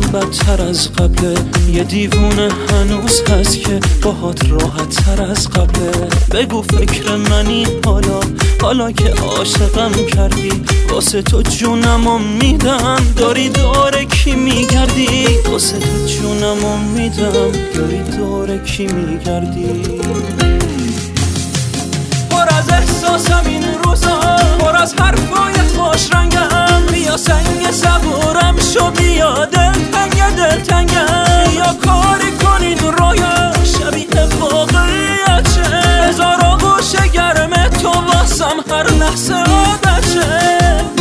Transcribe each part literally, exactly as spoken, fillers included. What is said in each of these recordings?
بدتر از قبله. یه دیوونه هنوز هست که باهات راحت تر از قبله. بگو فکر منی حالا حالا که عاشقم کردی، واسه تو جونمو میدم داری دور کی میگردی. واسه تو جونمو میدم داری دور کی میگردی. پر از احساسم این روزا، پر از حرفای خوش رنگم. بیا سنگ صبورم شو، بیا دلتنگ دلتنگم. یا کاری کنین رویا شبیه واقعیت شه. هزار آغوش گرم تو واسم هر لحظه عادت شه.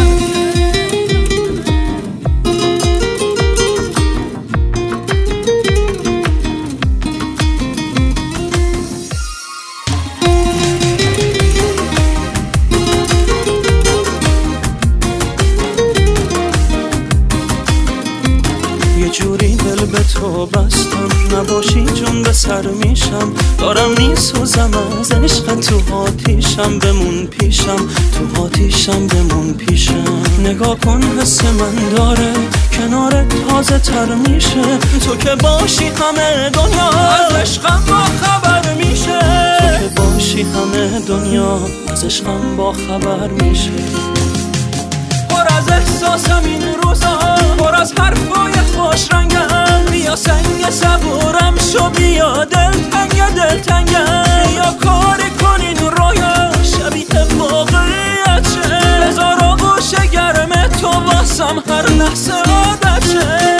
یه جوری دل به تو بستم، نباشی جون به سر میشم. دارم میسوزم از عشق، تو آتیشم بمون پیشم. تو آتیشم بمون پیشم. نگاه کن حس من داره کنار تازه تر میشه. تو که باشی همه دنیا از عشقم با خبر میشه. تو که باشی همه دنیا از عشقم با خبر میشه. پر از احساسم این روزا، پر از حرفای خوش رنگم. بیا سنگ صبورم شو، بیا دلتنگ دلتنگم. یا کاری کنین رویا شبیه واقعیت شه. هزار آغوش گرم تو واسم هر لحظه عادت شه.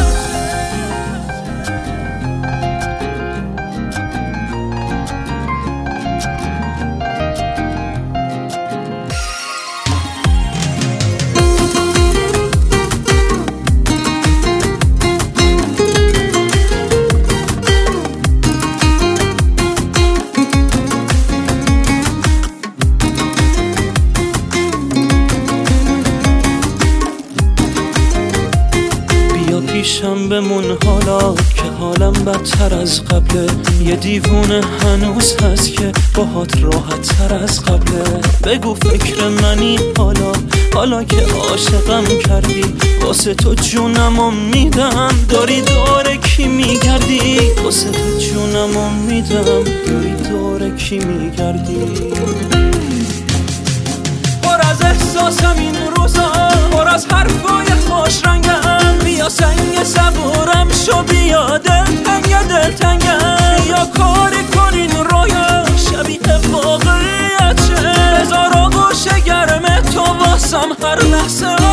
پیشم بمون حالا که حالم بدتر از قبله. یه دیوونه هنوز هست که باهات راحت تر از قبله. بگو فکر منی حالا حالا که عاشقم کردی، واسه تو جونمو میدم داری دور کی میگردی. واسه تو جونمو میدم داری دور کی میگردی. پر از احساسم این روزا، پر از حرفای خوش رنگم. بیا سنگ صبورم شو، بیا دلتنگ دلتنگم. یا کاری کنین رویا شبیه واقعیت شه. هزار آغوش گرم تو واسم هر لحظه